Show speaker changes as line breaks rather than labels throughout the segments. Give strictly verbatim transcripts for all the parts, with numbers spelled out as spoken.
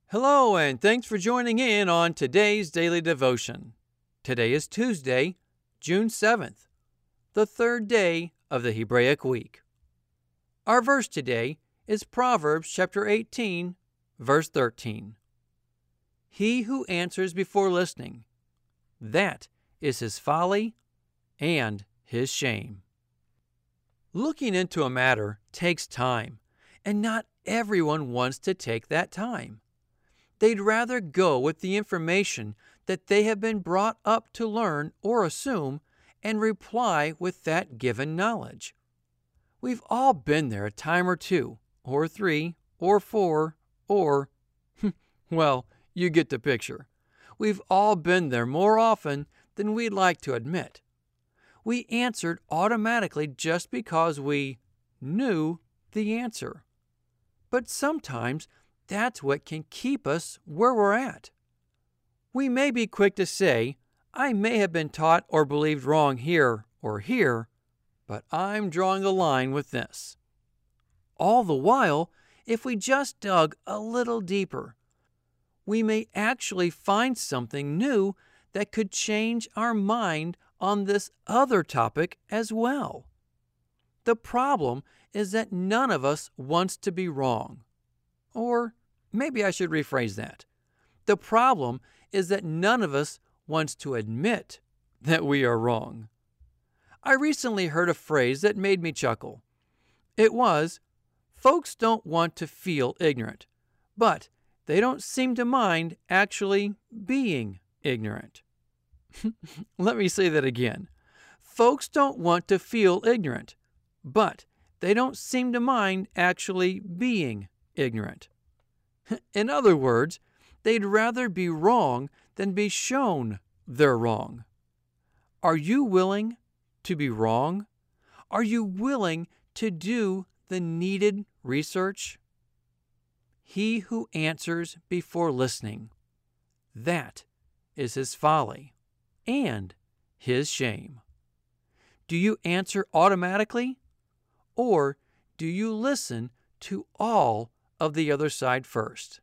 Hello, and thanks for joining in on today's daily devotion. Today is Tuesday, June seventh, the third day of the Hebraic week. Our verse today is Proverbs chapter eighteen, verse thirteen. He who answers before listening, that is his folly and his shame. Looking into a matter takes time, and not everyone wants to take that time. They'd rather go with the information that they have been brought up to learn or assume and reply with that given knowledge. We've all been there a time or two, or three, or four, or, well, you get the picture. We've all been there more often than we'd like to admit. We answered automatically just because we knew the answer. But sometimes that's what can keep us where we're at. We may be quick to say, I may have been taught or believed wrong here or here, but I'm drawing a line with this. All the while, if we just dug a little deeper, we may actually find something new that could change our mind on this other topic as well. The problem is that none of us wants to be wrong. Or maybe I should rephrase that. The problem is that none of us wants to admit that we are wrong. I recently heard a phrase that made me chuckle. It was, folks don't want to feel ignorant, but they don't seem to mind actually being ignorant. Let me say that again. Folks don't want to feel ignorant, but they don't seem to mind actually being ignorant. In other words, they'd rather be wrong than be shown they're wrong. Are you willing to be wrong? Are you willing to do the needed research? He who answers before listening, that is his folly and his shame. Do you answer automatically, or do you listen to all of the other side first?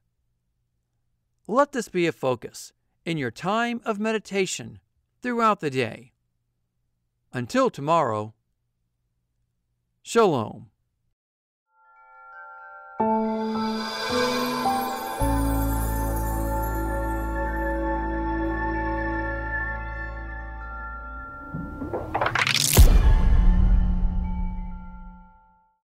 Let this be a focus in your time of meditation throughout the day. Until tomorrow, Shalom.